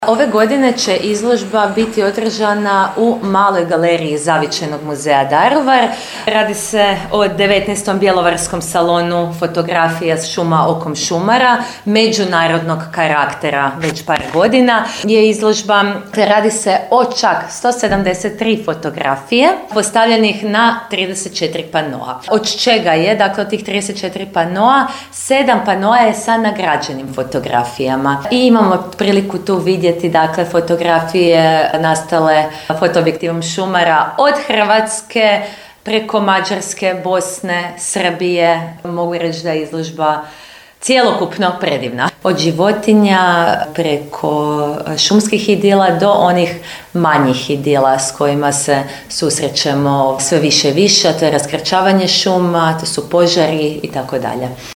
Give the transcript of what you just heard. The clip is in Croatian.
Ove godine će izložba biti održana u Maloj galeriji Zavičajnog muzeja Daruvar. Radi se o 19. bjelovarskom salonu fotografija s šuma okom šumara, međunarodnog karaktera već par godina je izložba. Radi se o čak 173 fotografije postavljenih na 34 panoa. Od čega je, dakle od tih 34 panoa, 7 panoa je sa nagrađenim fotografijama. I imamo priliku tu vidjeti dakle fotografije nastale fotoobjektivom šumara od Hrvatske preko Mađarske, Bosne, Srbije. Mogu reći da je izložba cjelokupno predivna. Od životinja preko šumskih idila do onih manjih idila s kojima se susrećemo sve više i više, a to je raskrčavanje šuma, to su požari i tako dalje.